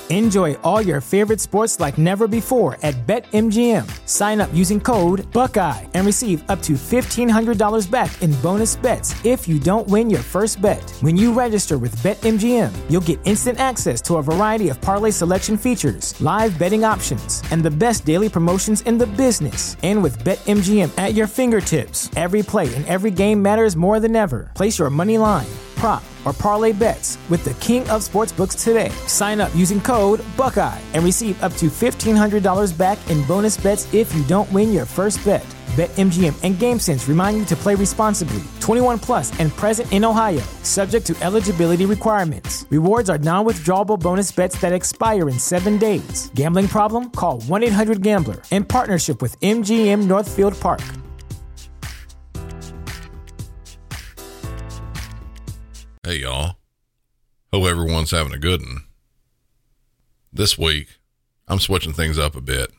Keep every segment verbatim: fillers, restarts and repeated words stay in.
Enjoy all your favorite sports like never before at BetMGM. Sign up using code Buckeye and receive up to fifteen hundred dollars back in bonus bets if you don't win your first bet. When you register with BetMGM, you'll get instant access to a variety of parlay selection features, live betting options, and the best daily promotions in the business. And with BetMGM at your fingertips, every play and every game matters more than ever. Place your money line, prop, or parlay bets with the king of sportsbooks today. Sign up using code Buckeye and receive up to fifteen hundred dollars back in bonus bets if you don't win your first bet. BetMGM and GameSense remind you to play responsibly. twenty-one plus and present in Ohio, subject to eligibility requirements. Rewards are non-withdrawable bonus bets that expire in seven days. Gambling problem? Call one eight hundred gambler in partnership with M G M Northfield Park. Hey y'all, hope everyone's having a good one. This week, I'm switching things up a bit.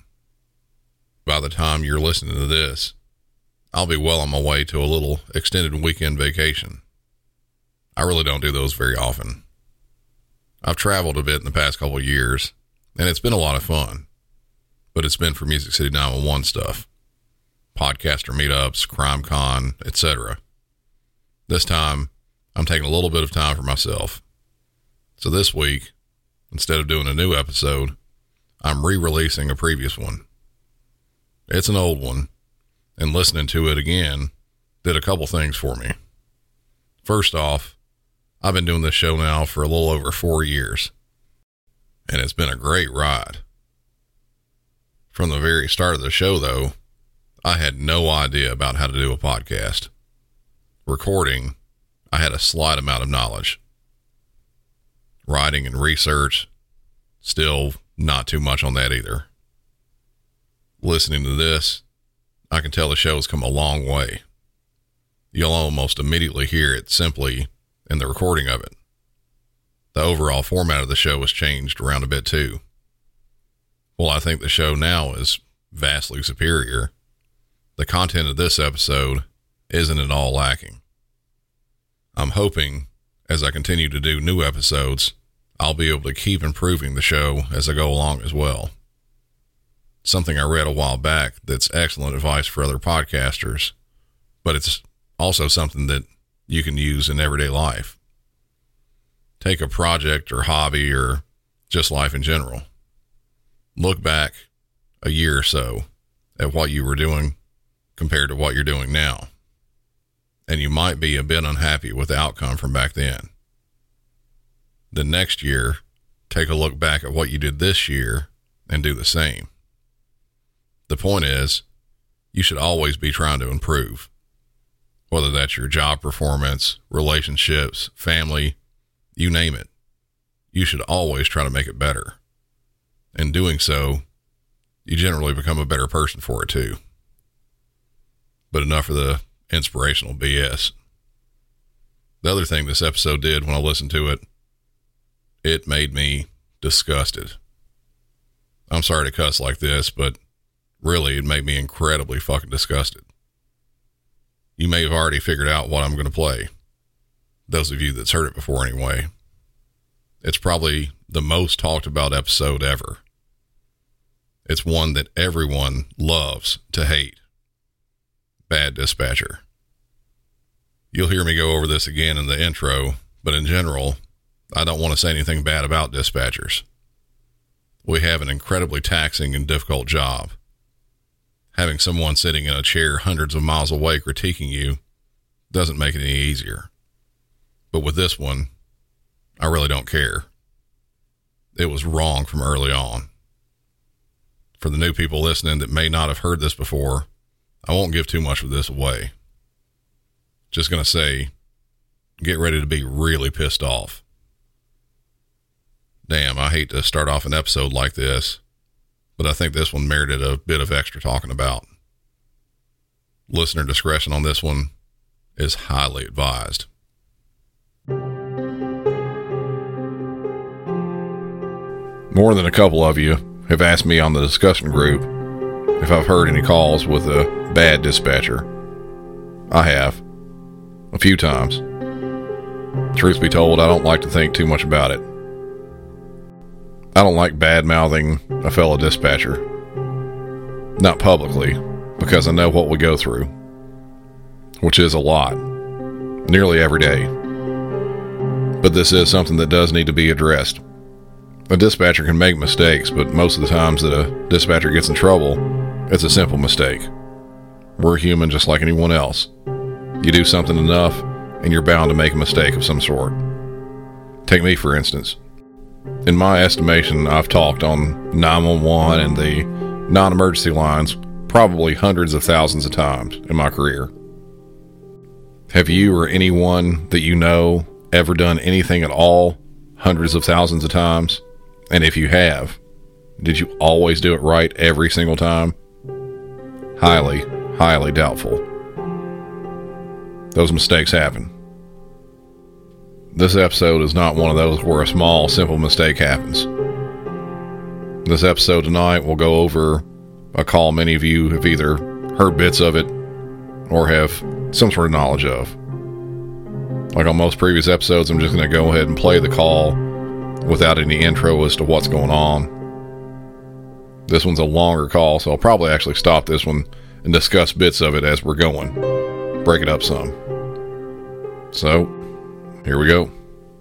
By the time you're listening to this, I'll be well on my way to a little extended weekend vacation. I really don't do those very often. I've traveled a bit in the past couple of years, and it's been a lot of fun, but it's been for Music City nine one one stuff, podcaster meetups, CrimeCon, et cetera. This time, I'm taking a little bit of time for myself. So this week, instead of doing a new episode, I'm re-releasing a previous one. It's an old one, and listening to it again did a couple things for me. First off, I've been doing this show now for a little over four years, and it's been a great ride. From the very start of the show, though, I had no idea about how to do a podcast. Recording, I had a slight amount of knowledge. Writing and research, still not too much on that either. Listening to this, I can tell the show's come a long way. You'll almost immediately hear it simply in the recording of it. The overall format of the show has changed around a bit too. While I think the show now is vastly superior, the content of this episode isn't at all lacking. I'm hoping, as I continue to do new episodes, I'll be able to keep improving the show as I go along as well. Something I read a while back that's excellent advice for other podcasters, but it's also something that you can use in everyday life. Take a project or hobby or just life in general. Look back a year or so at what you were doing compared to what you're doing now, and you might be a bit unhappy with the outcome from back then. The next year, take a look back at what you did this year and do the same. The point is, you should always be trying to improve. Whether that's your job performance, relationships, family, you name it. You should always try to make it better. In doing so, you generally become a better person for it too. But enough of the inspirational B S. The other thing this episode did when I listened to it, it made me disgusted. I'm sorry to cuss like this, but really it made me incredibly fucking disgusted. You may have already figured out what I'm going to play. Those of you that's heard it before anyway. It's probably the most talked about episode ever. It's one that everyone loves to hate. Bad Dispatcher. You'll hear me go over this again in the intro, but in general, I don't want to say anything bad about dispatchers. We have an incredibly taxing and difficult job. Having someone sitting in a chair hundreds of miles away critiquing you doesn't make it any easier. But with this one, I really don't care. It was wrong from early on. For the new people listening that may not have heard this before, I won't give too much of this away. Just going to say, get ready to be really pissed off. Damn, I hate to start off an episode like this, but I think this one merited a bit of extra talking about. Listener discretion on this one is highly advised. More than a couple of you have asked me on the discussion group if I've heard any calls with a bad dispatcher. I have. A few times. Truth be told, I don't like to think too much about it. I don't like bad-mouthing a fellow dispatcher. Not publicly, because I know what we go through, which is a lot, nearly every day. But this is something that does need to be addressed. A dispatcher can make mistakes, but most of the times that a dispatcher gets in trouble, it's a simple mistake. We're human just like anyone else. You do something enough, and you're bound to make a mistake of some sort. Take me, for instance. In my estimation, I've talked on nine one one and the non-emergency lines probably hundreds of thousands of times in my career. Have you or anyone that you know ever done anything at all hundreds of thousands of times? And if you have, did you always do it right every single time? Highly, highly doubtful. Those mistakes happen. This episode is not one of those where a small, simple mistake happens. This episode tonight will go over a call many of you have either heard bits of it or have some sort of knowledge of. Like on most previous episodes, I'm just going to go ahead and play the call without any intro as to what's going on. This one's a longer call, so I'll probably actually stop this one and discuss bits of it as we're going. Break it up some. So, here we go.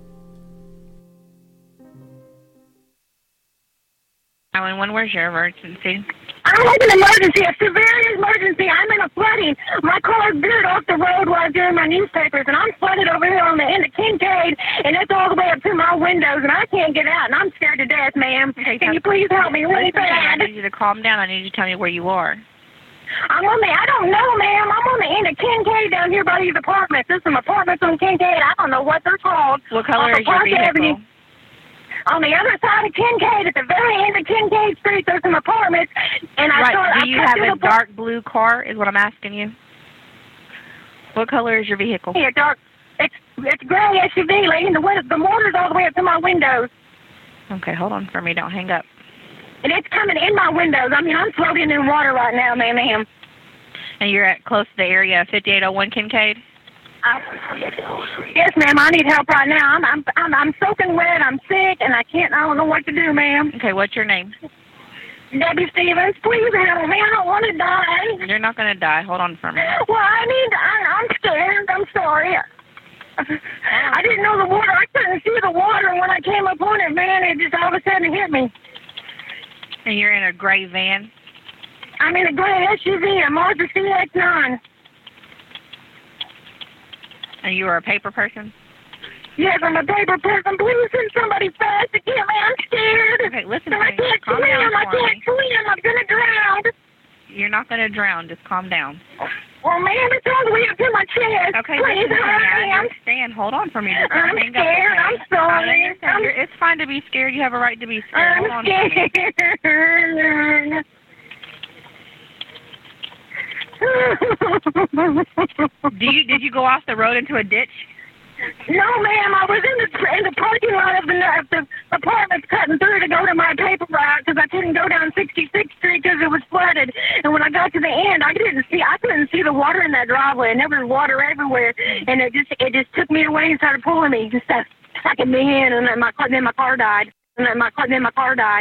nine one one, where's your emergency? I have an emergency, a severe emergency. I'm in a flooding. My car veered off the road while I was doing my newspapers, and I'm flooded over here on the end of Kincaid, and it's all the way up to my windows, and I can't get out, and I'm scared to death, ma'am. Okay, Can you please help me really listen, bad? I need you to calm down. I need you to tell me where you are. I'm on the, I don't know, ma'am. I'm on the end of Kincaid down here by these apartments. There's some apartments on Kincaid. I don't know what they're called. What color Off is your Park vehicle? Avenue. On the other side of Kincaid, at the very end of Kincaid Street, there's some apartments, and I Right, thought do you I have cut a to the dark blue car is what I'm asking you? What color is your vehicle? Yeah, dark. It's it's gray S U V, lady. And the window, the motor's all the way up to my windows, Okay, hold on for me. Don't hang up. and it's coming in my windows. I mean, I'm floating in water right now, ma'am. ma'am. And you're at close to the area of fifty-eight oh one Kincaid? I, yes, ma'am. I need help right now. I'm I'm I'm I'm soaking wet. I'm sick, and I can't. I don't know what to do, ma'am. Okay, what's your name? Debbie Stevens, please help me. I don't want to die. You're not going to die. Hold on for me. Well, I need. I, I'm scared. I'm sorry. I didn't know the water. I couldn't see the water when I came up on it, man. It just all of a sudden hit me. And you're in a gray van? I'm in a gray S U V, a Mazda C X nine. And you are a paper person? Yes, I'm a paper person. Please send somebody fast to get me. I'm scared. Okay, listen to I me. can't Calm swim. down I for can't me. swim. I'm going to drown. You're not going to drown. Just calm down. Well, ma'am, it's all the way up to my chest. Okay, Please, listen to me. I hurry. I'm, understand. Hold on for me. Just don't I'm hang scared. up, okay? I'm sorry. I understand. I'm- You're, it's fine to be scared. You have a right to be scared. Hold I'm on for me. scared. Do you did you go off the road into a ditch? No, ma'am. I was in the in the parking lot of the, of the apartments cutting through to go to my paper route because I couldn't go down sixty-sixth Street because it was flooded. And when I got to the end, I didn't see I couldn't see the water in that driveway, and there was water everywhere. And it just it just took me away and started pulling me, just uh, sucking me in. And then my car then my car died. And then my car then my car died.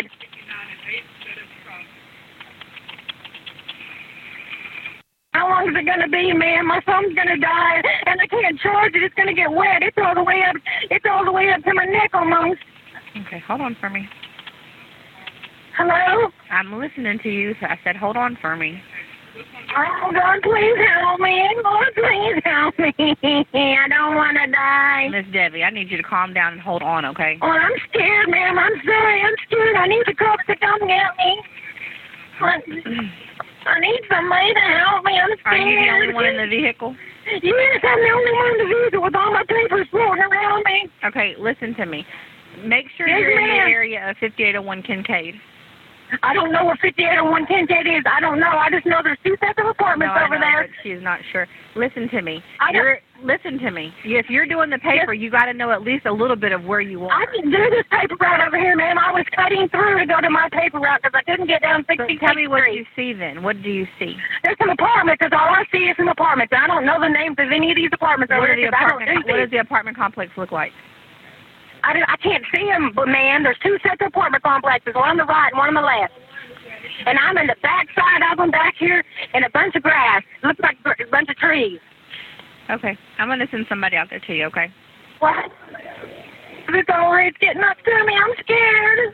How long is it going to be, ma'am? My phone's going to die, and I can't charge it. It's going to get wet. It's all the way up. It's all the way up to my neck almost. Okay, hold on for me. Hello? I'm listening to you, so I said hold on for me. Oh, God, please help me. Lord, please help me. I don't want to die. Miss Debbie, I need you to calm down and hold on, okay? Oh, I'm scared, ma'am. I'm sorry. I'm scared. I need the cops to come get me. I, I need somebody to help me. I'm Are scared. you the only one in the vehicle? Yes, I'm the only one in the vehicle with all my papers floating around me. Okay, listen to me. Make sure Yes, you're in ma'am. the area of fifty-eight oh one Kincaid. I don't know what fifty-eight oh one Kincaid is. I don't know. I just know there's two sets of No, apartments I over know, there. but she's not sure. Listen to me. I don't- You're listen to me. If you're doing the paper, you got to know at least a little bit of where you I are. can do this paper route over here, ma'am. I was cutting through to go to my paper route because I couldn't get down So sixty-sixth tell me what Street. you see then. What do you see? There's some apartments because all I see is some apartments. I don't know the names of any of these apartments What, over are the here 'cause I don't apartment, do what these. does the apartment complex look like? I, don't- I can't see them, but man, there's two sets of apartment complexes, one on the right and one on the left. And I'm in the back side of them back here in a bunch of grass. It looks like a bunch of trees. Okay. I'm going to send somebody out there to you, okay? What? It's over. It's getting up to me. I'm scared.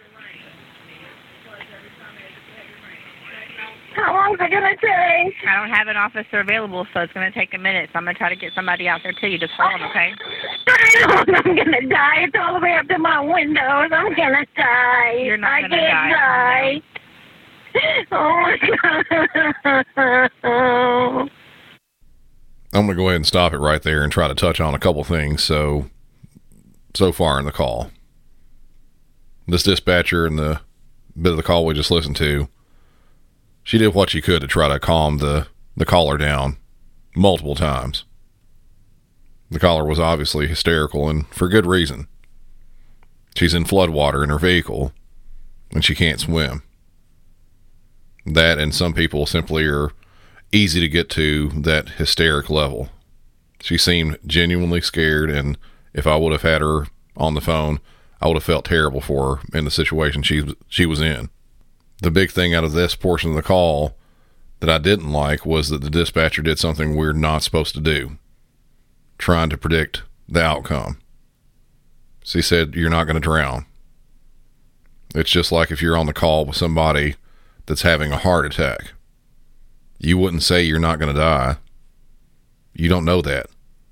How long is it going to take? I don't have an officer available, so it's going to take a minute. So I'm going to try to get somebody out there to you. Just hold on, okay? I'm going to die. It's all the way up to my windows. I'm going to die. You're not I going to can't die. die. Oh, my God. I'm going to go ahead and stop it right there and try to touch on a couple things so so far in the call. This dispatcher and the bit of the call we just listened to, she did what she could to try to calm the, the caller down multiple times. The caller was obviously hysterical, and for good reason. She's in floodwater in her vehicle, and she can't swim. That and some people simply are easy to get to that hysteric level. She seemed genuinely scared, and if I would have had her on the phone, I would have felt terrible for her in the situation she she was in. The big thing out of this portion of the call that I didn't like was that the dispatcher did something we're not supposed to do, trying to predict the outcome. She said, "You're not going to drown." It's just like if you're on the call with somebody that's having a heart attack. You wouldn't say you're not going to die. You don't know that.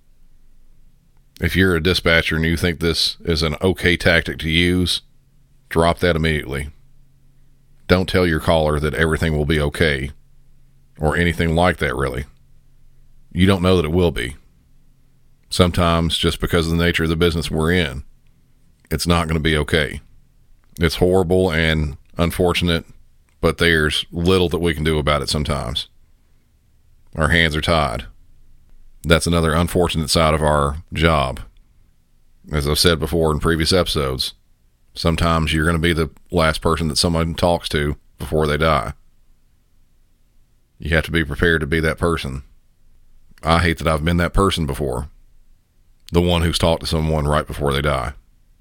If you're a dispatcher and you think this is an okay tactic to use, drop that immediately. Don't tell your caller that everything will be okay, or anything like that, really. You don't know that it will be. Sometimes, just because of the nature of the business we're in, it's not going to be okay. It's horrible and unfortunate, but there's little that we can do about it sometimes. Our hands are tied. That's another unfortunate side of our job. As I've said before in previous episodes, sometimes you're going to be the last person that someone talks to before they die. You have to be prepared to be that person. I hate that I've been that person before. The one who's talked to someone right before they die.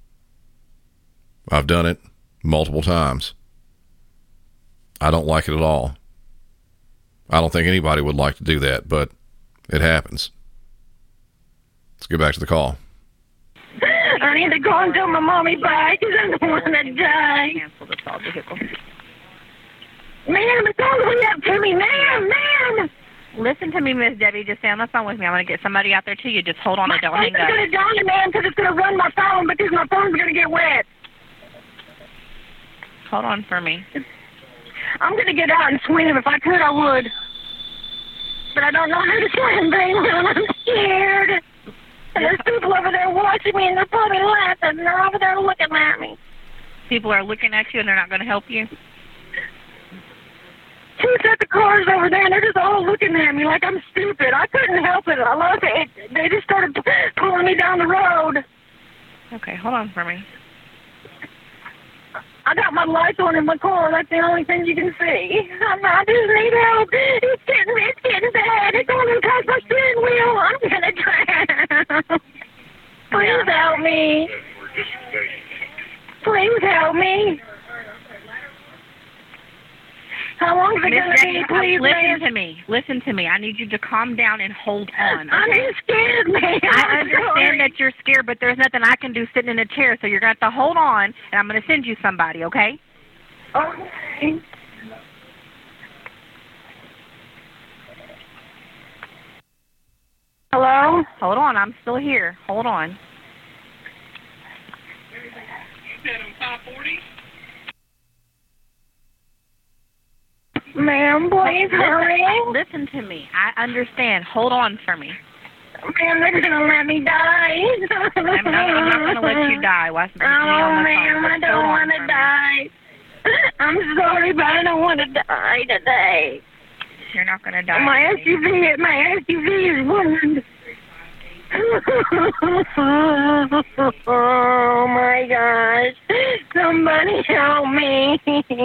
I've done it multiple times. I don't like it at all. I don't think anybody would like to do that, but it happens. Let's get back to the call. I need to go and tell my mommy bye because I don't want to die. Cancel the stalled vehicle. Ma'am, it's all the way up to me. Ma'am, ma'am. Listen to me, Miss Debbie. Just stay on the phone with me. I'm going to get somebody out there to you. Just hold on and don't hang I'm up. going to die, ma'am, because it's going to run my phone because my phone's going to get wet. Hold on for me. I'm going to get out and swim. If I could, I would. But I don't know how to swim, baby, and I'm scared. And there's people over there watching me, and they're probably laughing, and they're over there looking at me. People are looking at you, and they're not going to help you? Two sets of cars over there, and they're just all looking at me like I'm stupid. I couldn't help it. I love it. They just started pulling me down the road. Okay, hold on for me. I got my lights on in my car. That's the only thing you can see. I'm, I just need help. It's getting, it's getting bad. It's going to touch my steering wheel. I'm going to drown. Please help me. Please help me. How long is it going to be, please, Listen man? to me. Listen to me. I need you to calm down and hold on. Okay? I'm just scared, man. I understand that you're scared, but there's nothing I can do sitting in a chair, so you're going to have to hold on, and I'm going to send you somebody, okay? Okay. Hello? Hold on. I'm still here. Hold on. Ma'am, please hurry. Listen to me. I understand. Hold on for me. Ma'am, they're going to let me die. I'm not, I'm not going to let you die. Why, Oh, ma'am, I don't want to die. I'm sorry, but I don't want to die today. You're not going to die. My S U V, my S U V is ruined. Oh, my gosh. Somebody help me.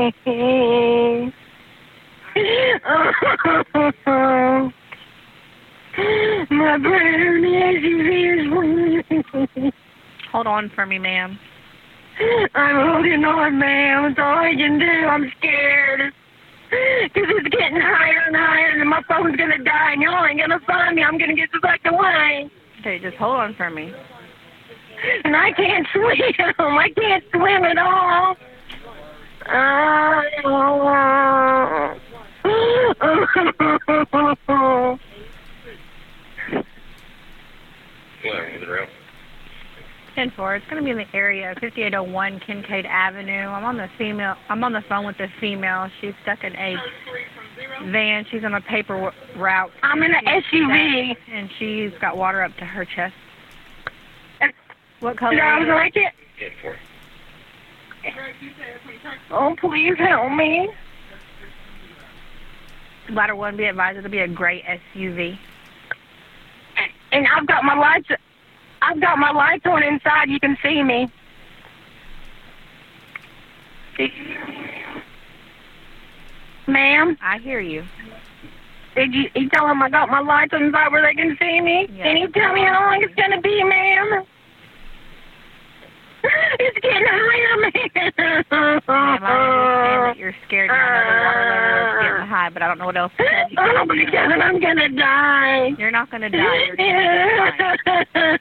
Oh, my brand new S U V is ruined. hold on for me, ma'am. I'm holding on, ma'am. It's all I can do. I'm scared. Because it's getting higher and higher, and my phone's going to die, and y'all ain't going to find me. I'm going to get sucked away. Okay, just hold on for me. And I can't swim. I can't swim at all. Uh, ten four. It's going to be in the area of fifty-eight oh one Kincaid Avenue. I'm on the female. I'm on the phone with the female. She's stuck in a van. She's on a paper route. I'm in an S U V. And she's got water up to her chest. What color? Sounds like it. ten four. Oh, please help me. Ladder one, be advised, it'll be a gray S U V. And I've got my lights. I've got my lights on inside. You can see me. Ma'am? I hear you. Did you, you tell them I got my lights on inside where they can see me? Yeah. Can you tell me how long it's going to be, ma'am? It's getting higher, ma'am. Ma'am, I understand that you're scared and I know the water level is getting high, but I don't know what else to tell you. Oh, my God, I'm going to die. You're not going to die. You're going to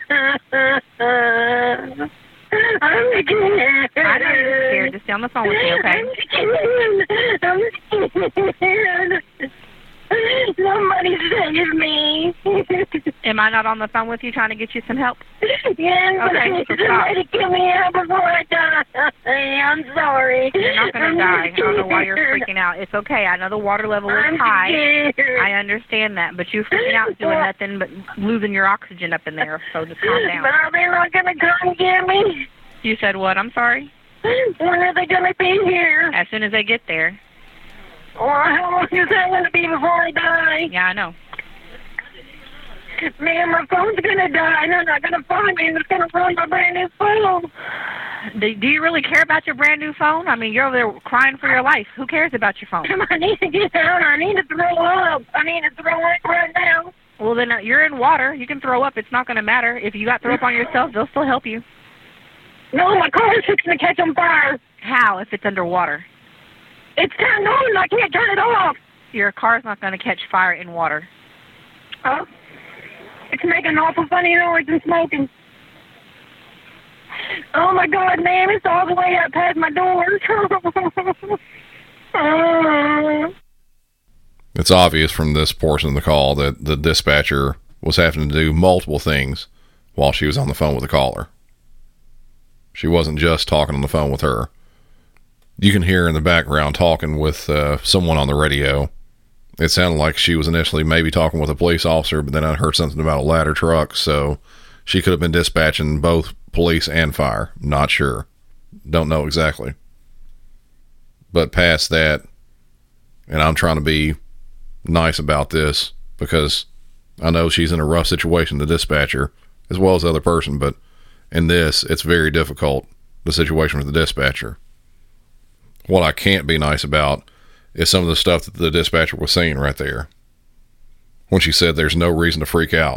die. I'm scared. I know you're scared. Just stay on the phone with me, okay? I'm scared. I'm scared. Somebody save me. Am I not on the phone with you trying to get you some help? Yes, but I need somebody to get me out before I die. I'm sorry. You're not going to die. I don't know why you're freaking out. It's okay. I know the water level is I'm high. scared. I understand that, but you freaking out doing nothing but losing your oxygen up in there, so just calm down. But are they not going to come get me? You said what? I'm sorry? When are they going to be here? As soon as they get there. Or how long is that going to be before I die? Yeah, I know. Man, my phone's going to die, and they're not going to find me, and it's going to ruin my brand new phone. Do, do you really care about your brand new phone? I mean, you're over there crying for your life. Who cares about your phone? I need to get out. I need to throw up. I need to throw up right now. Well, then uh, you're in water. You can throw up. It's not going to matter. If you got throw up on yourself, they'll still help you. No, my car is fixing to catch on fire. How if it's underwater? It's turned on. I can't turn it off. Your car's not going to catch fire in water. Oh. It's making awful funny noise and smoking. Oh, my God, man. It's all the way up past my door. It's obvious from this portion of the call that the dispatcher was having to do multiple things while she was on the phone with the caller. She wasn't just talking on the phone with her. You can hear in the background talking with uh, someone on the radio. It sounded like she was initially maybe talking with a police officer, but then I heard something about a ladder truck, so she could have been dispatching both police and fire. Not sure. Don't know exactly. But past that, and I'm trying to be nice about this because I know she's in a rough situation, the dispatcher, as well as the other person, but in this, it's very difficult, the situation with the dispatcher. What I can't be nice about is some of the stuff that the dispatcher was saying right there when she said there's no reason to freak out.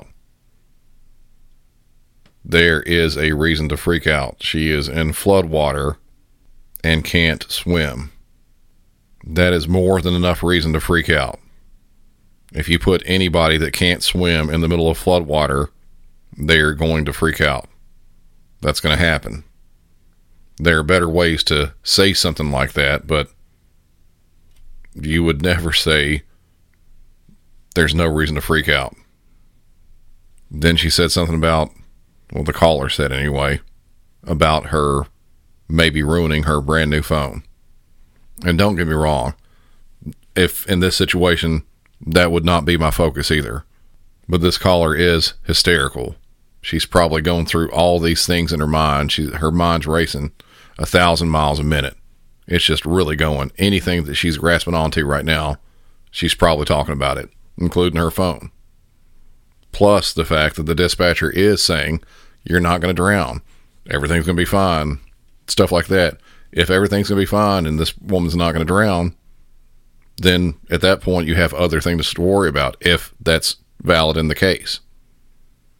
There is a reason to freak out. She is in flood water and can't swim. That is more than enough reason to freak out. If you put anybody that can't swim in the middle of flood water, they're going to freak out. That's going to happen. There are better ways to say something like that, but you would never say there's no reason to freak out. Then she said something about, well, the caller said anyway, about her maybe ruining her brand new phone. And don't get me wrong, if in this situation, that would not be my focus either. But this caller is hysterical. She's probably going through all these things in her mind. She, her mind's racing a thousand miles a minute. It's just really going. Anything that she's grasping onto right now, she's probably talking about it, including her phone. Plus the fact that the dispatcher is saying, you're not going to drown. Everything's going to be fine. Stuff like that. If everything's going to be fine and this woman's not going to drown, then at that point you have other things to worry about if that's valid in the case.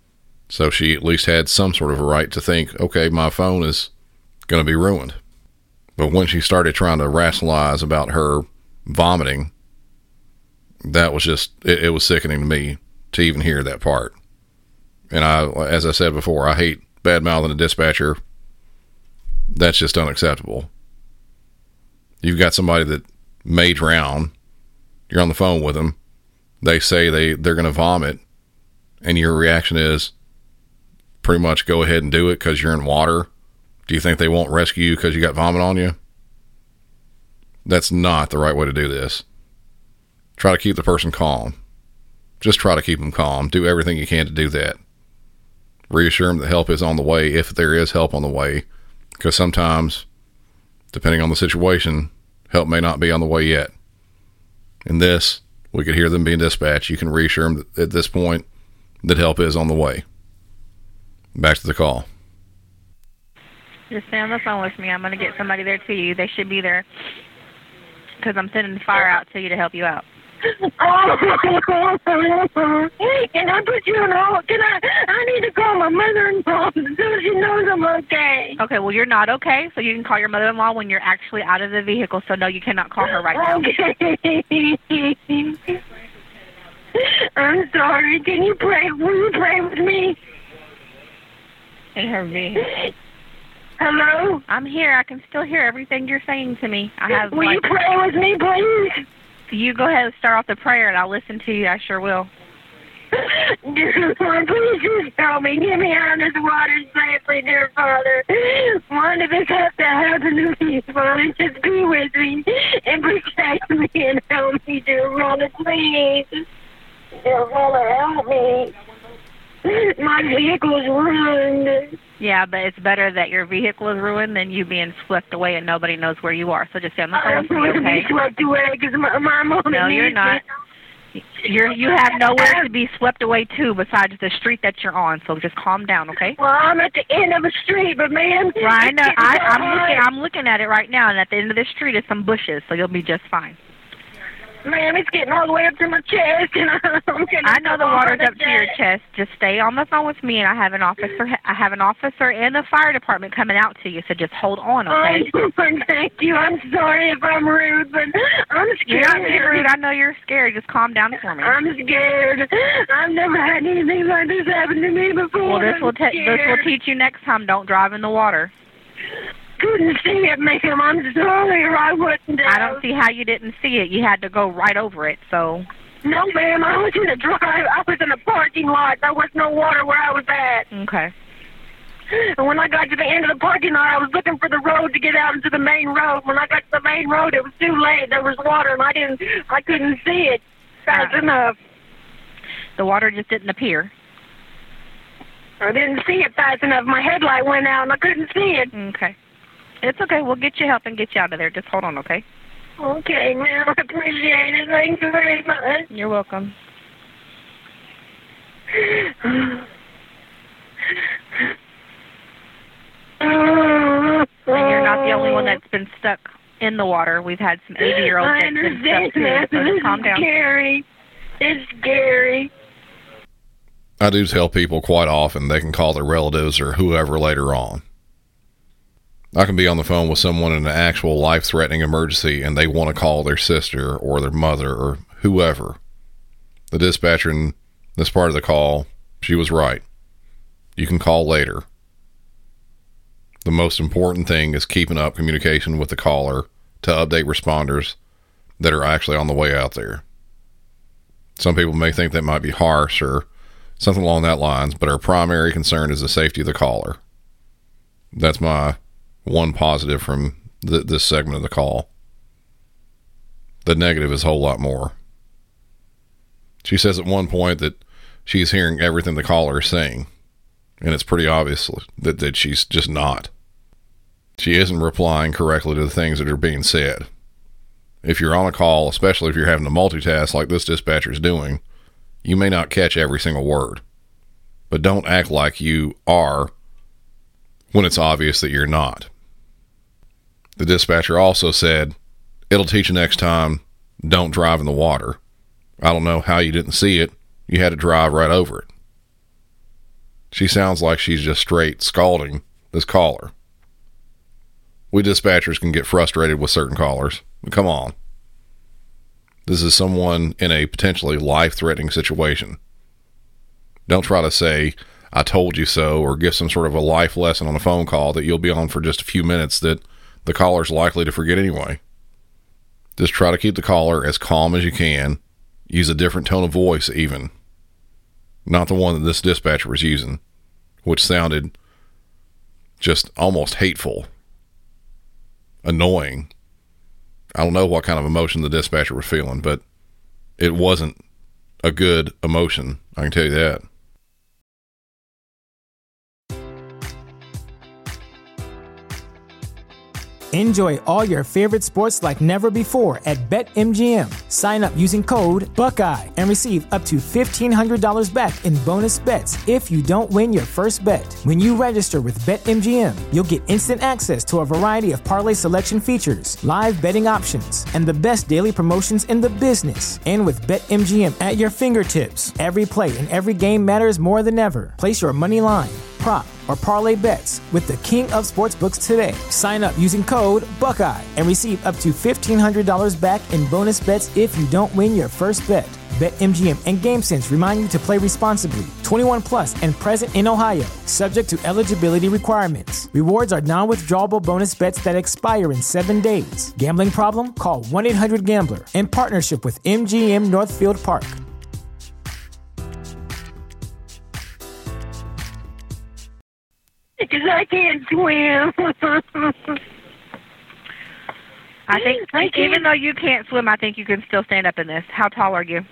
So she at least had some sort of a right to think, okay, my phone is going to be ruined. But when she started trying to rationalize about her vomiting, that was just, it, it was sickening to me to even hear that part. And I, as I said before, I hate bad-mouthing a dispatcher. That's just unacceptable. You've got somebody that may drown. You're on the phone with them. They say they, they're going to vomit. And your reaction is pretty much go ahead and do it because you're in water. Do you think they won't rescue you because you got vomit on you? That's not the right way to do this. Try to keep the person calm. Just try to keep them calm. Do everything you can to do that. Reassure them that help is on the way, if there is help on the way. Because sometimes, depending on the situation, help may not be on the way yet. In this, we could hear them being dispatched. You can reassure them that at this point that help is on the way. Back to the call. Just stay on the phone with me. I'm going to get somebody there to you. They should be there because I'm sending the fire out to you to help you out. Oh, can I put you on hold? Can I? I need to call my mother-in-law so she knows I'm okay. Okay, well, you're not okay, so you can call your mother-in-law when you're actually out of the vehicle. So, no, you cannot call her right now. Okay. I'm sorry. Can you pray? Will you pray with me? In her vehicle. Hello? I'm here. I can still hear everything you're saying to me. I have. Will like, you pray with me, please? You go ahead and start off the prayer, and I'll listen to you. I sure will. Dear Lord, please just help me. Get me out of this water safely, dear Father. Why did this have to happen to me, Father? Just be with me and protect me and help me, dear Father, please. Dear Father, help me. My vehicle is ruined. Yeah, but it's better that your vehicle is ruined than you being swept away and nobody knows where you are. So just stay on the phone with me, okay? I'm going to be swept away because my, my mom No, you're not. You're, you have nowhere to be swept away to besides the street that you're on. So just calm down, okay? Well, I'm at the end of a street, but man, right, I know. I, I'm looking. I'm looking at it right now, and at the end of the street is some bushes, so you'll be just fine. Ma'am, it's getting all the way up to my chest, and I'm getting I know the water's up to your chest. Just stay on the phone with me, and I have an officer. I have an officer and the fire department coming out to you. So just hold on, okay? Oh, thank you. I'm sorry if I'm rude, but I'm scared. You're not being rude. I know you're scared. Just calm down for me. I'm scared. I've never had anything like this happen to me before. Well, this will te- this will teach you next time. Don't drive in the water. Couldn't see it, ma'am. I'm sorry, or I wouldn't have. I don't see how you didn't see it. You had to go right over it, so. No, ma'am. I was in a drive. I was in a parking lot. There was no water where I was at. Okay. And when I got to the end of the parking lot, I was looking for the road to get out into the main road. When I got to the main road, it was too late. There was water, and I didn't. I couldn't see it fast right. enough. The water just didn't appear. I didn't see it fast enough. My headlight went out, and I couldn't see it. Okay. It's okay. We'll get you help and get you out of there. Just hold on, okay? Okay, ma'am. I appreciate it. Thank you very much. You're welcome. And you're not the only one that's been stuck in the water. We've had some eighty-year-olds that's been stuck too. So just calm down. It's scary. It's scary. I do tell people quite often they can call their relatives or whoever later on. I can be on the phone with someone in an actual life-threatening emergency and they want to call their sister or their mother or whoever. The dispatcher in this part of the call, she was right. You can call later. The most important thing is keeping up communication with the caller to update responders that are actually on the way out there. Some people may think that might be harsh or something along that lines, but our primary concern is the safety of the caller. That's my one positive from th- this segment of the call. The negative is a whole lot more. She says at one point that she's hearing everything the caller is saying, and it's pretty obvious that, that she's just not. She isn't replying correctly to the things that are being said. If you're on a call, especially if you're having to multitask like this dispatcher is doing, you may not catch every single word. But don't act like you are when it's obvious that you're not. The dispatcher also said, it'll teach you next time, don't drive in the water. I don't know how you didn't see it. You had to drive right over it. She sounds like she's just straight scalding this caller. We dispatchers can get frustrated with certain callers. Come on. This is someone in a potentially life-threatening situation. Don't try to say, I told you so, or give some sort of a life lesson on a phone call that you'll be on for just a few minutes that the caller's likely to forget anyway. Just try to keep the caller as calm as you can. Use a different tone of voice even. Not the one that this dispatcher was using, which sounded just almost hateful, annoying. I don't know what kind of emotion the dispatcher was feeling, but it wasn't a good emotion. I can tell you that. Enjoy all your favorite sports like never before at BetMGM. Sign up using code Buckeye and receive up to fifteen hundred dollars back in bonus bets if you don't win your first bet. When you register with BetMGM, you'll get instant access to a variety of parlay selection features, live betting options, and the best daily promotions in the business. And with BetMGM at your fingertips, every play and every game matters more than ever. Place your money line, prop, or parlay bets with the king of sportsbooks today. Sign up using code Buckeye and receive up to fifteen hundred dollars back in bonus bets if you don't win your first bet. BetMGM and GameSense remind you to play responsibly. twenty-one plus and present in Ohio, subject to eligibility requirements. Rewards are non-withdrawable bonus bets that expire in seven days. Gambling problem? Call one eight hundred gambler in partnership with M G M Northfield Park. Because I can't swim. I think I can't. even though you can't swim, I think you can still stand up in this. How tall are you?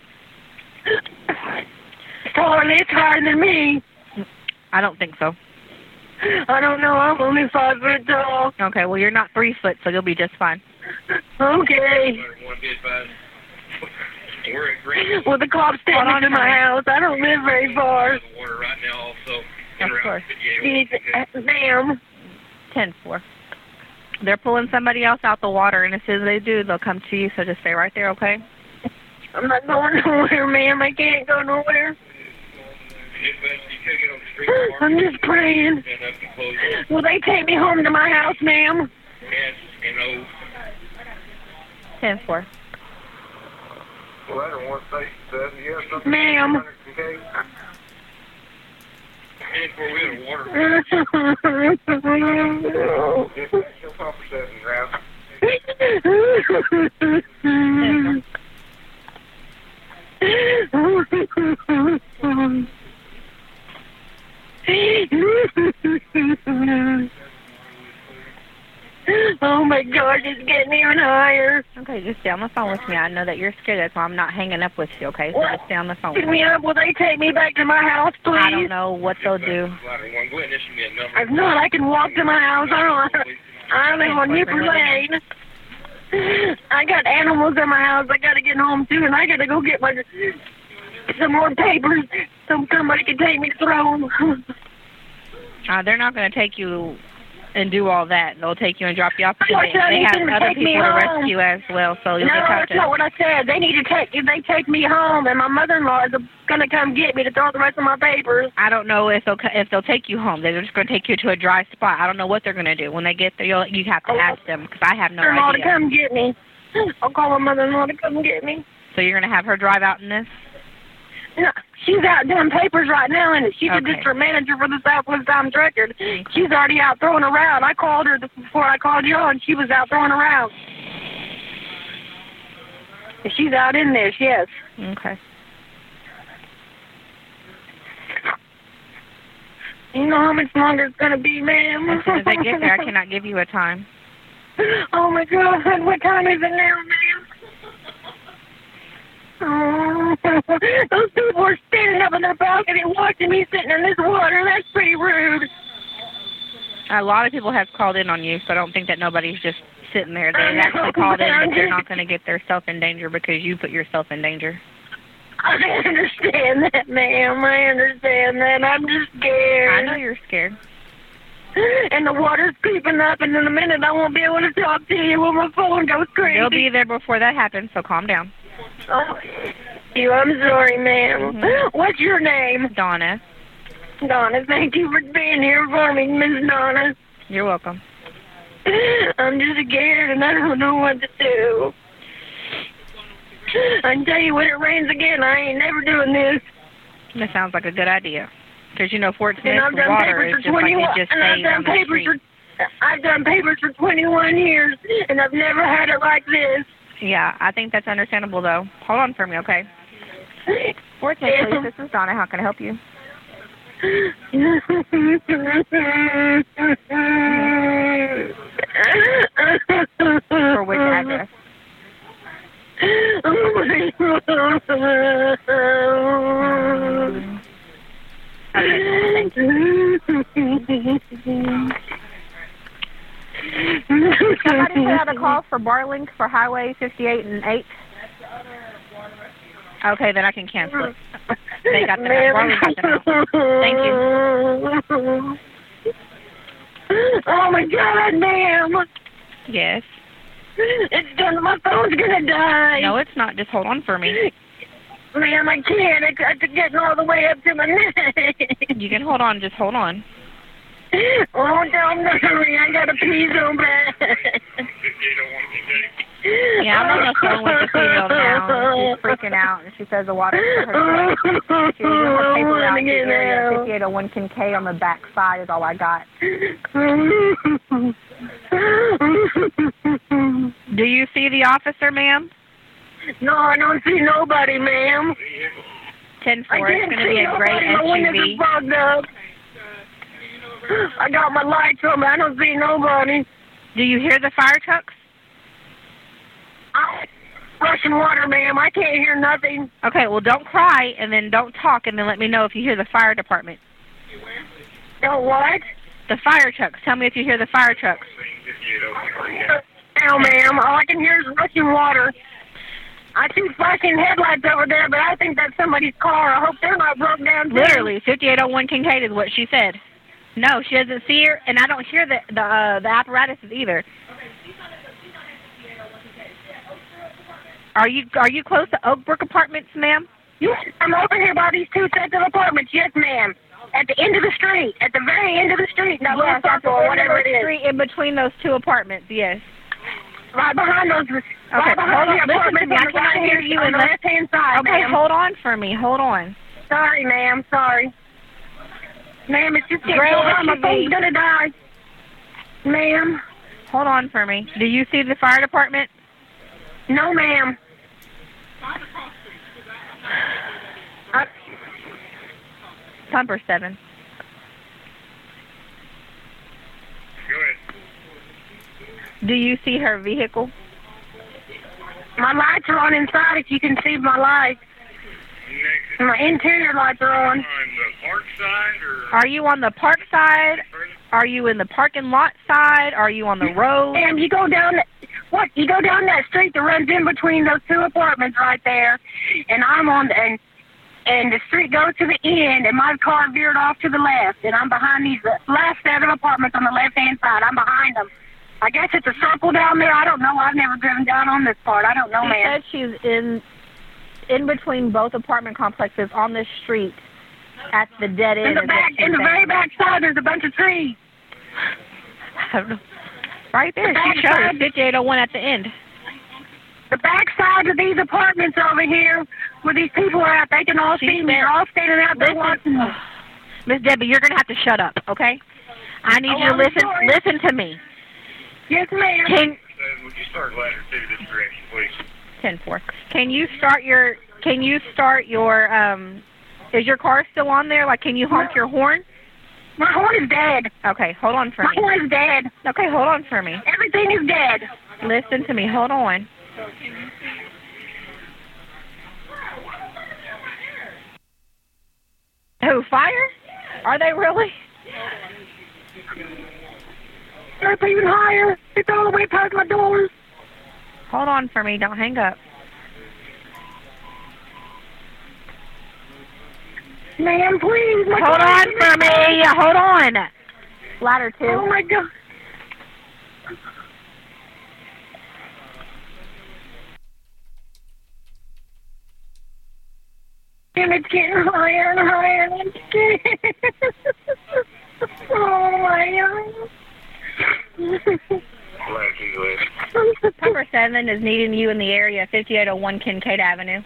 Taller, it's higher than me. I don't think so. I don't know. I'm only five foot tall. Okay, well, you're not three foot, so you'll be just fine. Okay. Well, the cops take Hold me on, to my honey. house. I don't live very far. Of course. Please, uh, ma'am. ten four. They're pulling somebody else out the water, and as soon as they do, they'll come to you, so just stay right there, okay? I'm not going nowhere, ma'am. I can't go nowhere. I'm just praying. Will they take me home to my house, ma'am? ten four. Ma'am. Oh my God, it's getting even higher. Okay, just stay on the phone with me. I know that you're scared. That's why I'm not hanging up with you, okay? So just stay on the phone with Pick me. me up. Will they take me back to my house, please? I don't know what they'll do. If not, I can walk to my house. I don't. I live on Nipper Lane. I got animals in my house. I gotta get home too, and I gotta go get my some more papers so somebody can take me to Throne. Uh, they're not going to take you and do all that. They'll take you and drop you off. I Because thought they, you they need have to other take me people to home. rescue as well, so you'll No, just have that's to. not what I said. They need to take they take me home, and my mother-in-law is gonna come get me to throw the rest of my papers. I don't know if they'll if they'll take you home. They're just going to take you to a dry spot. I don't know what they're going to do when they get there. You'll you have to Oh. ask them because I have no Mother-in-law to idea. come get me. I'll call my mother-in-law to come get me. So you're going to have her drive out in this? No, she's out doing papers right now, and she's Okay. a district manager for the Southwest Times Record. She's already out throwing around. I called her before I called you, and she was out throwing around. She's out in there, yes. Okay. You know how much longer it's going to be, ma'am? As soon as I get there, I cannot give you a time. Oh, my God. What time is it now, ma'am? Oh, those people are standing up in their balcony watching me sitting in this water. That's pretty rude. A lot of people have called in on you, so I don't think that nobody's just sitting there. I They know, actually called in, but but they're I'm not just- going to get theirself in danger because you put yourself in danger. I understand that, ma'am. I understand that. I'm just scared. I know you're scared. And the water's creeping up, and in a minute I won't be able to talk to you when my phone goes crazy. You'll be there before that happens, so calm down. Oh, you, I'm sorry, ma'am. Mhm. What's your name? Donna. Donna. Thank you for being here for me, Miss Donna. You're welcome. I'm just scared and I don't know what to do. I can tell you when it rains again, I ain't never doing this. That sounds like a good idea. Because, you know, Fort Smith And I've done water papers is for just like twenty-one. it just And I've stays done on the papers street. for. I've done papers for twenty-one years, and I've never had it like this. Yeah, I think that's understandable, though. Hold on for me, okay? Fort Smith Police, this is Donna. How can I help you? For which address? Okay, thank you. Somebody put out a call for Barlink for Highway fifty-eight and eight. Okay, then I can cancel it. They got the Barlink got them out. Thank you. Oh my God, ma'am! Yes. It's done. My phone's gonna die. No, it's not. Just hold on for me. Ma'am, I can't. It's, it's getting all the way up to my neck. You can hold on. Just hold on. Oh, don't hurry. I gotta pee so bad. Yeah, I'm on the phone with the female now. She's freaking out, and she says the water's for her. She's in her paper out the area. fifty-eight oh one Kincaid on the back side is all I got. Do you see the officer, ma'am? No, I don't see nobody, ma'am. ten four. It's going to be a great My windows S U V. are fogged up. I got my lights on, but I don't see nobody. Do you hear the fire trucks? I'm rushing water, ma'am. I can't hear nothing. Okay, well, don't cry, and then don't talk, and then let me know if you hear the fire department. No, what? The fire trucks. Tell me if you hear the fire trucks. No, ma'am. All I can hear is rushing water. I see flashing headlights over there, but I think that's somebody's car. I hope they're not broke down, too. Literally, fifty-eight oh one Kincaid is what she said. No, she doesn't see her, and I don't hear the the, uh, the apparatuses either. Are you are you close to Oakbrook Apartments, ma'am? Yes, I'm over here by these two sets of apartments. Yes, ma'am. At the end of the street. At the very end of the street. That Yes, little at the circle or end whatever of it the is. street in between those two apartments, yes. Right behind those. Okay, right behind hold on. the Listen to apartments me. on I the cannot right hear hand- you on in the the- left-hand side, Okay, ma'am. hold on for me. Hold on. Sorry, ma'am. Sorry. Ma'am, it's just getting Great so hot. My S U V. phone's gonna die. Ma'am. Hold on for me. Do you see the fire department? No, ma'am. I, Pumper seven. Go ahead. Do you see her vehicle? my lights are on inside if you can see my lights. Negative. My interior lights are on. On the park side or Are you on the park side? Are you in the parking lot side? Are you on the road? Ma'am, you go down that, what? You go down that street that runs in between those two apartments right there, and I'm on the, and, and the street goes to the end, and my car veered off to the left, and I'm behind these last set of apartments on the left-hand side. I'm behind them. I guess it's a circle down there. I don't know. I've never driven down on this part. I don't know, She ma'am. said she's in in between both apartment complexes on this street at the dead end. In the is what back, she's in the very saying. back side, there's a bunch of trees. I don't know. Right there, The she back showed side. fifty-eight oh one at the end. The back side of these apartments over here, where these people are at, they can all She see me. said- They're all standing out there Listen, watching me. Miss Debbie, you're gonna have to shut up, okay? I need Oh, you to I'm listen. sorry. Listen to me. Yes, ma'am. Can uh, would you start ladder two this direction, please? ten four. Can you start your? Can you start your? Um, is your car still on there? Like, can you honk your horn? My horn is dead. Okay, hold on for My me. horn is dead. Okay, hold on for me. Everything is dead. Listen to me. Hold on. Who, fire? Are they really? It's even higher. It's all the way past my doors. Hold on for me. Don't hang up. Ma'am, please. My Hold car on is- for me. Hold on. Ladder two. Oh, my God. And it's getting higher and higher, and I'm scared. Oh, my God. Number seven is needing you in the area, fifty-eight oh one Kincaid Avenue.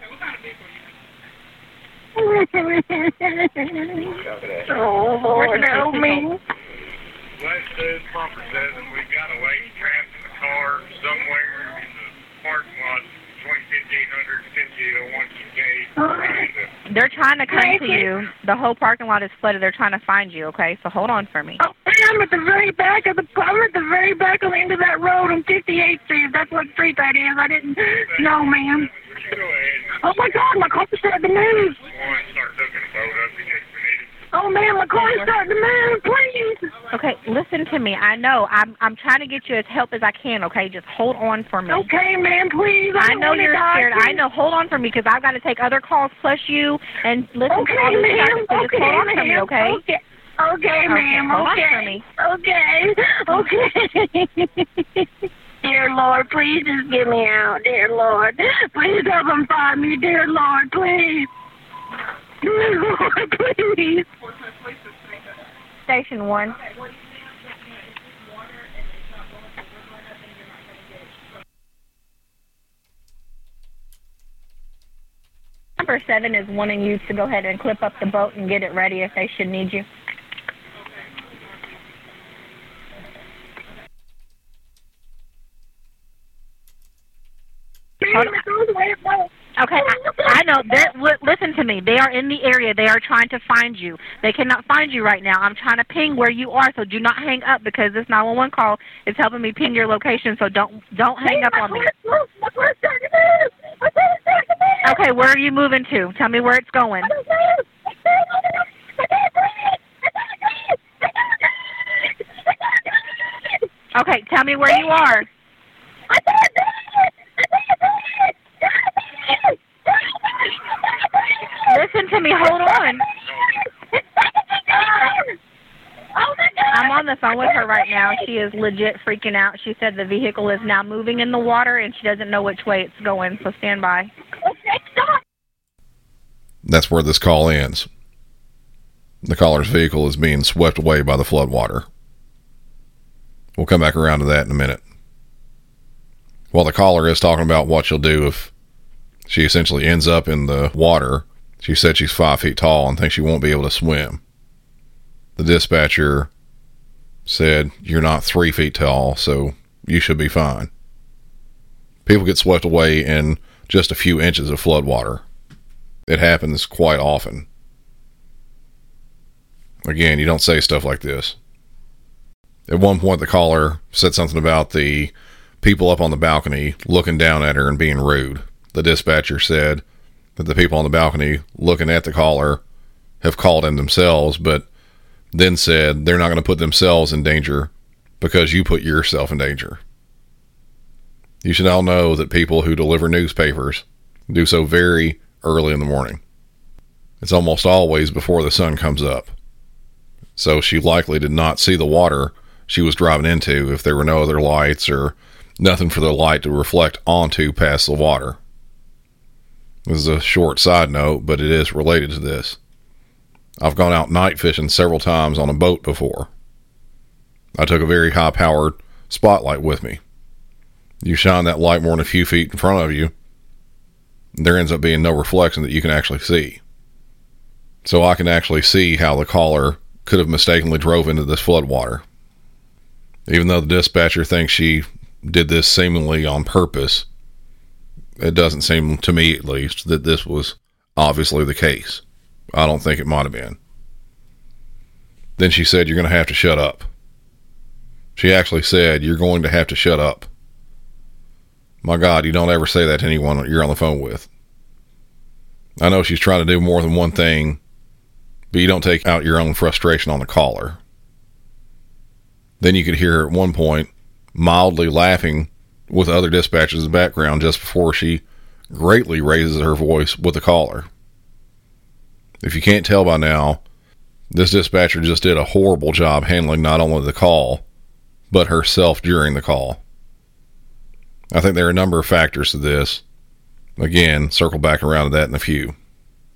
Oh, Lord, help me. Last says Pumper seven, we've got a lady trapped in the car somewhere in the parking lot between fifty-eight hundred and fifty-eight oh one Kincaid. They're trying to come to you. The whole parking lot is flooded. They're trying to find you, okay? So hold on for me. Oh, I'm at the very back of the, I'm at the very back of the end of that road on fifty-eighth Street. That's what street that is. I didn't know, ma'am. Go ahead. Oh, my God, my car's starting to move. One, start hooking the boat up in case we need it. Oh, man, my car's starting to move, please. Okay, listen to me. I know. I'm I'm trying to get you as help as I can, okay? Just hold on for me. Okay, ma'am, please. I, I know you're scared. I know. Hold on for me because I've got to take other calls plus you and listen Okay, to all this ma'am. traffic. So just Okay, hold on ma'am. for me, okay? Okay. Okay, ma'am. hold on Okay. for me. Okay. Okay. Dear Lord, please just get me out. Dear Lord, please help them find me. Dear Lord, please. Dear Lord, please. Station one. Number seven is wanting you to go ahead and clip up the boat and get it ready if they should need you. Hold on. Okay, I, I know. They're, li- listen to me. They are in the area. They are trying to find you. They cannot find you right now. I'm trying to ping where you are, so do not hang up because this nine one one call is helping me ping your location. So don't don't hang up on me. Okay, where are you moving to? Tell me where it's going. Okay, tell me where you are. Listen to me. Hold on. I'm on the phone with her right now. She is legit freaking out. She said the vehicle is now moving in the water and she doesn't know which way it's going, so stand by. That's where this call ends. The caller's vehicle is being swept away by the floodwater. We'll come back around to that in a minute. While the caller is talking about what she'll do if she essentially ends up in the water, she said she's five feet tall and thinks she won't be able to swim. The dispatcher said, "You're not three feet tall, so you should be fine." People get swept away in just a few inches of floodwater. It happens quite often. Again, you don't say stuff like this. At one point, the caller said something about the people up on the balcony looking down at her and being rude. The dispatcher said that the people on the balcony looking at the caller have called in themselves, but then said they're not going to put themselves in danger because you put yourself in danger. You should all know that people who deliver newspapers do so very early in the morning. It's almost always before the sun comes up. So she likely did not see the water she was driving into if there were no other lights or nothing for the light to reflect onto past the water. This is a short side note, but it is related to this. I've gone out night fishing several times on a boat before. I took a very high-powered spotlight with me. You shine that light more than a few feet in front of you, there ends up being no reflection that you can actually see. So I can actually see how the caller could have mistakenly drove into this floodwater. Even though the dispatcher thinks she did this seemingly on purpose, it doesn't seem, to me at least, that this was obviously the case. I don't think it might have been. Then she said, "You're going to have to shut up." She actually said, "You're going to have to shut up." My God, you don't ever say that to anyone you're on the phone with. I know she's trying to do more than one thing, but you don't take out your own frustration on the caller. Then you could hear her at one point mildly laughing with other dispatchers in the background just before she greatly raises her voice with the caller. If you can't tell by now, this dispatcher just did a horrible job handling not only the call, but herself during the call. I think there are a number of factors to this. Again, circle back around to that in a few.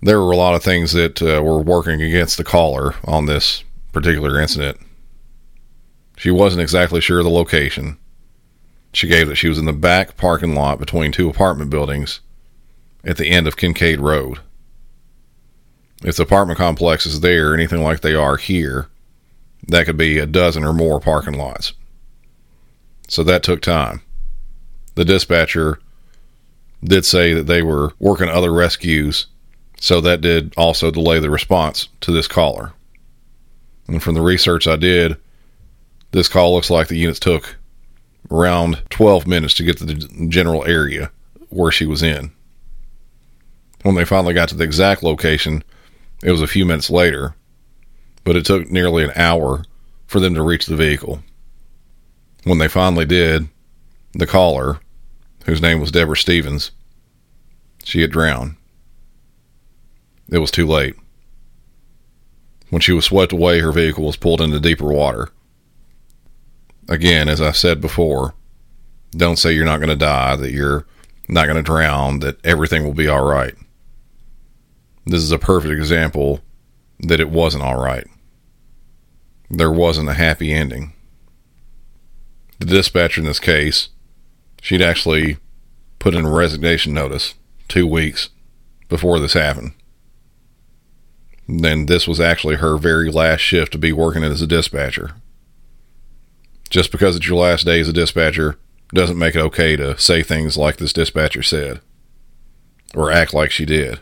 There were a lot of things that uh, were working against the caller on this particular incident. She wasn't exactly sure of the location. She gave that she was in the back parking lot between two apartment buildings at the end of Kincaid Road. If the apartment complex is there, anything like they are here, that could be a dozen or more parking lots. So that took time. The dispatcher did say that they were working other rescues, so that did also delay the response to this caller. And from the research I did, this call looks like the units took around twelve minutes to get to the general area where she was in. When they finally got to the exact location, it was a few minutes later, but it took nearly an hour for them to reach the vehicle. When they finally did, the caller, whose name was Deborah Stevens, she had drowned. It was too late. When she was swept away, her vehicle was pulled into deeper water. Again, as I've said before, don't say you're not going to die, that you're not going to drown, that everything will be all right. This is a perfect example that it wasn't all right. There wasn't a happy ending. The dispatcher in this case, she'd actually put in a resignation notice two weeks before this happened. Then this was actually her very last shift to be working as a dispatcher. Just because it's your last day as a dispatcher doesn't make it okay to say things like this dispatcher said, or act like she did.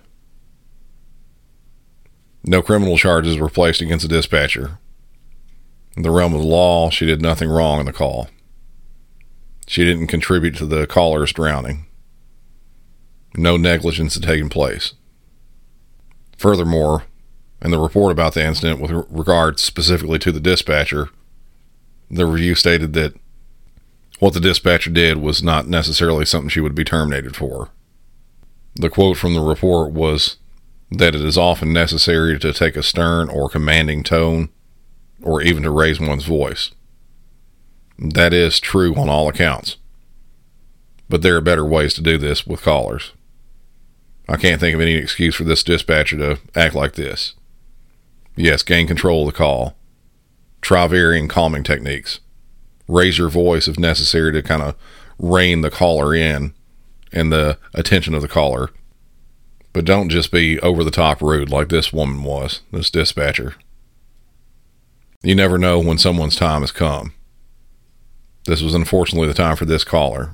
No criminal charges were placed against the dispatcher. In the realm of the law, she did nothing wrong in the call. She didn't contribute to the caller's drowning. No negligence had taken place. Furthermore, in the report about the incident with regard specifically to the dispatcher, the review stated that what the dispatcher did was not necessarily something she would be terminated for. The quote from the report was that it is often necessary to take a stern or commanding tone, or even to raise one's voice. That is true on all accounts. But there are better ways to do this with callers. I can't think of any excuse for this dispatcher to act like this. Yes, gain control of the call. Try varying calming techniques. Raise your voice if necessary to kind of rein the caller in and the attention of the caller. But don't just be over-the-top rude like this woman was, this dispatcher. You never know when someone's time has come. This was unfortunately the time for this caller.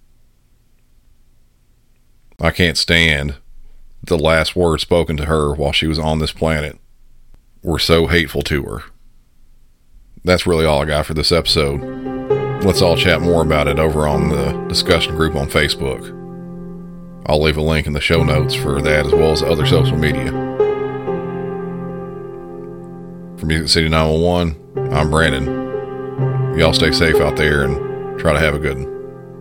I can't stand the last words spoken to her while she was on this planet were so hateful to her. That's really all I got for this episode. Let's all chat more about it over on the discussion group on Facebook. I'll leave a link in the show notes for that as well as other social media. For Music City nine one one, I'm Brandon. Y'all stay safe out there and try to have a good one.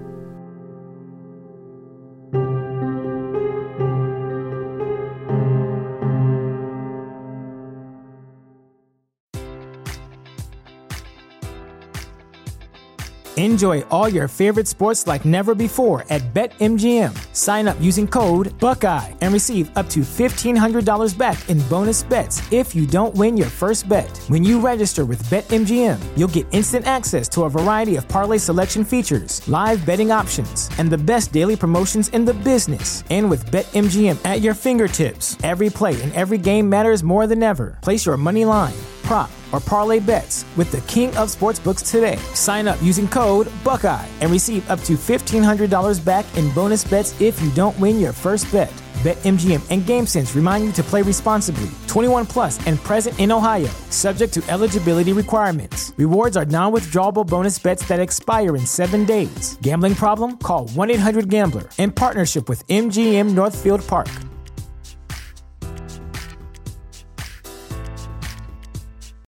Enjoy all your favorite sports like never before at BetMGM. Sign up using code Buckeye and receive up to fifteen hundred dollars back in bonus bets if you don't win your first bet. When you register with BetMGM, you'll get instant access to a variety of parlay selection features, live betting options, and the best daily promotions in the business. And with BetMGM at your fingertips, every play and every game matters more than ever. Place your money line, prop, or parlay bets with the king of sportsbooks today. Sign up using code Buckeye and receive up to fifteen hundred dollars back in bonus bets if you don't win your first bet. BetMGM and GameSense remind you to play responsibly. twenty-one plus and present in Ohio, subject to eligibility requirements. Rewards are non-withdrawable bonus bets that expire in seven days. Gambling problem? Call one eight hundred gambler in partnership with M G M Northfield Park.